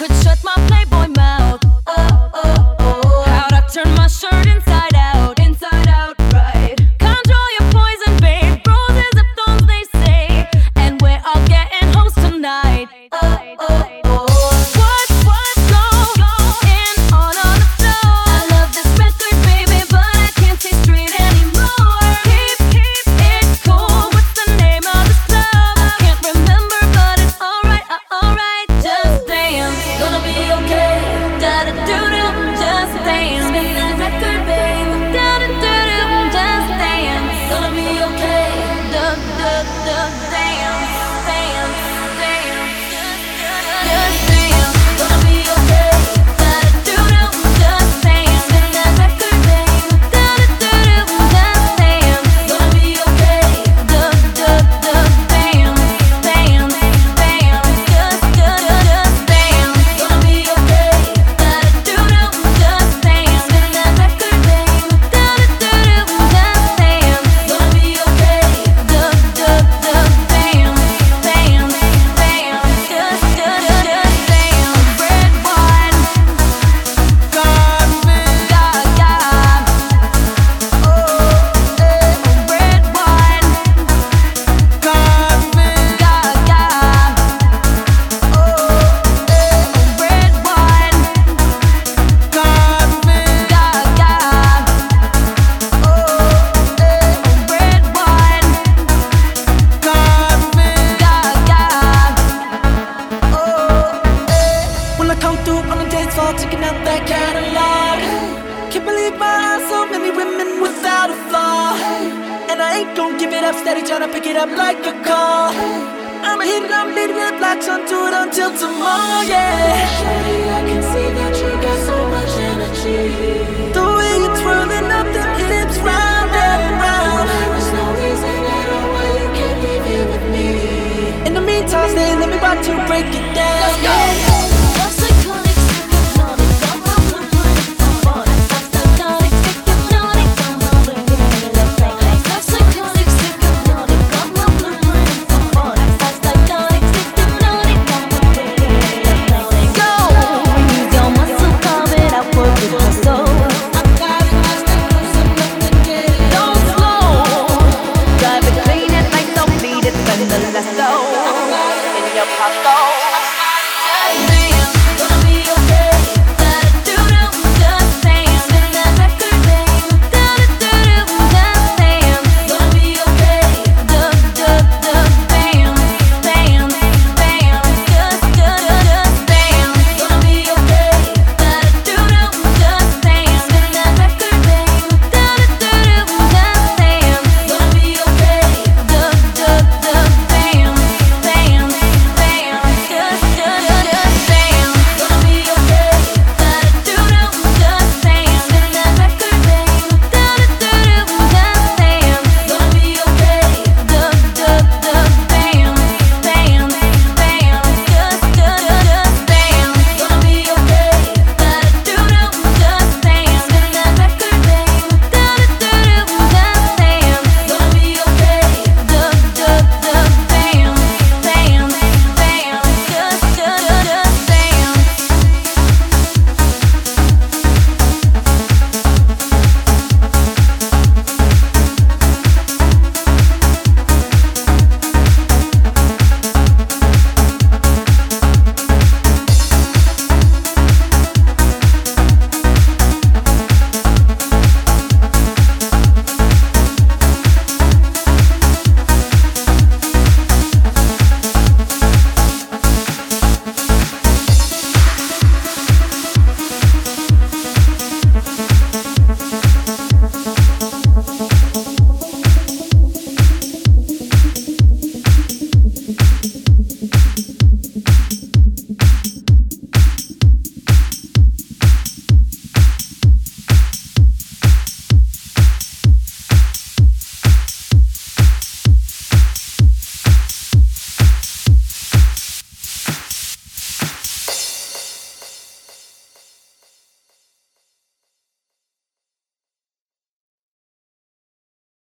could shut my Playboy mouth. How'd I turn my shirt inside out? Inside out, right. Control your poison, babe. Roses and thorns, they say. And we're all getting hoes tonight. What's going on the floor? I love this record, baby, but I can't see straight anymore. Keep it cool. What's the name of this club? I can't remember, but it's alright, alright. Just dance, gonna be okay. Da-da-doo-doo, just dance. Spin that record, babe. Da-da-doo-doo, just dance. Gonna be okay. Da-da-da-dance, dance, dance. Just dance, gonna be okay. Da-da-doo-doo, just dance. Spin that record, babe. Da-da-doo-doo, just dance. Gonna be okay. Da-da-da-dance, dance, dance. Just dance. Gonna be okay. Da-da-doo-doo, just dance. Spin that record, babe. Da-da-doo-doo, just dance. Gonna be okay. Da-da-da-dance, dance, dance. Just dance. Red wine, gaga. Red wine, gaga. Red wine, gaga. Red wine, When I come through on the dance floor, checking out that catalog. Can't believe my eyes, so many women without a flaw. And I ain't gon' give it up, steady tryna pick it up like a call. I'ma hit it, I'm leading it, latch onto it until tomorrow, yeah. Shawty, I can see that you got so much energy. The way you're twirling up them hips round and round. There is no reason at all why you can't leave here with me. In the meantime, stay, let me watch you break it down. Let's go. Let's go. In your pocket.